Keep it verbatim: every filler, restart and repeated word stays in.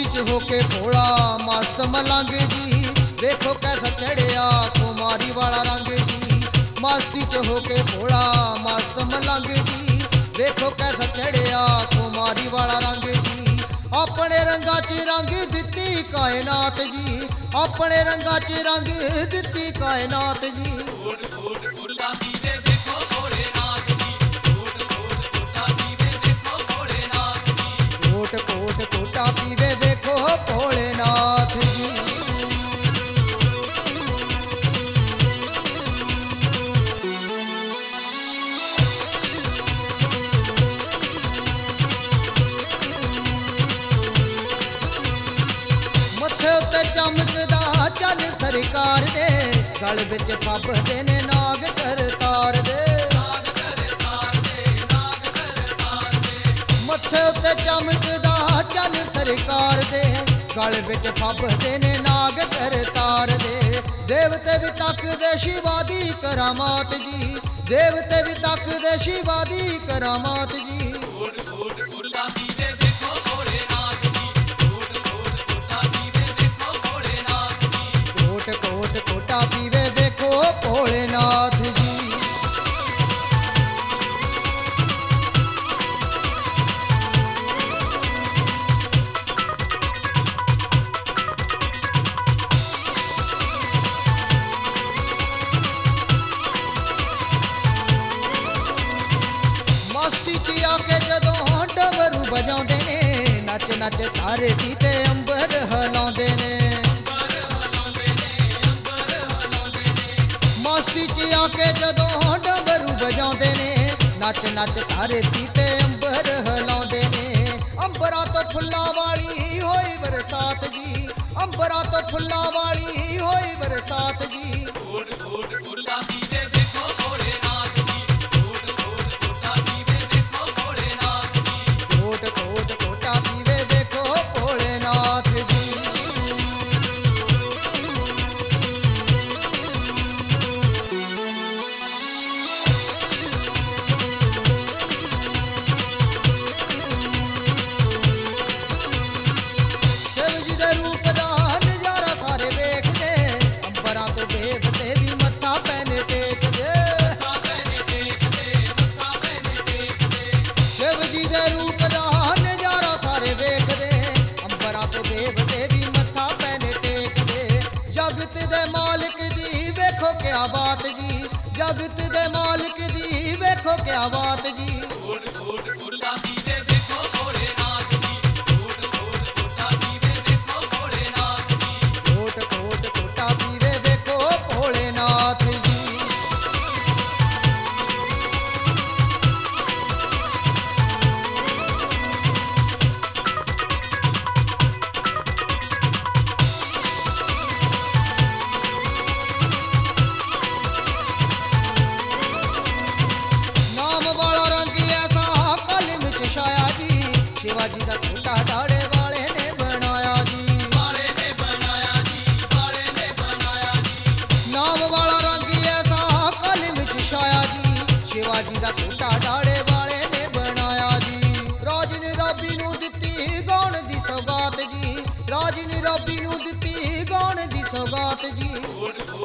च होके भोला मस्त मलंग जी, देखो कैसा चढ़िया कुमारी वाला रंग जी। मस्ती च होके भोला मस्त मलंग जी, देखो कैसा चढ़िया कुमारी वाला रंग जी। अपने रंगा च रंग दिती कायनात जी, अपने रंगा च रंग दिती कायनात जी। कोट कोट कोटा पीवे देखो भोलेनाथ जी। मत्थे उत्ते चमकदा चन सरकार दे, गल विच फबदे ने नाग करतार दे। मत्थे उत्ते चमकदा चन सरकार दे, गल विच फबदे ने नाग करतार दे। देवते भी तकदे शिवा दी करामात जी, देवते भी तकदे शिवा दी करामात जी। कोट कोट कोटा पीवे देखो भोलेनाथ जी। मस्ती च आके जदों डमरू बजाउंदे ने, नच नच धरती ते अंबर हिलाउंदे ने। मस्ती च आके जदों डमरू बजाउंदे ने, नच नच धरती ते अंबर हिलाउंदे ने। अंबरां तो फुल्लां वाली होई बरसात जी, अंबरां तो फुल्लां वाली होई बरसात जी। कोट कोट कोटा पीवे देखो भोलेनाथ जी। शिव जी दे रूप दा नजारा सारे वेखदे, अंबरां तो देवते भी मत्था पैने टेकदे। शिव जी दे रूप दा नजारा सारे वेखदे, अंबरां तो देवते भी मत्था पैने टेकदे। जगत दे मालिक दी वेखो क्या बात जी, जगत दे मालिक दी वेखो क्या बात जी। कोट कोट कोटा पीवे देखो भोलेनाथ जी। नाम वाला रंग ऐसा कलम च छाया जी, शिवाजी दा छोटा डाड़े वाले ने बनाया जी। नाम वाला रंग ऐसा कलम च छाया जी, शिवाजी दा छोटा डाड़े वाले ने बनाया जी। राज ने रबी नू दित्ती गाउण दी सौगात जी, राज ने रबी नू दित्ती गाउण दी सौगात जी।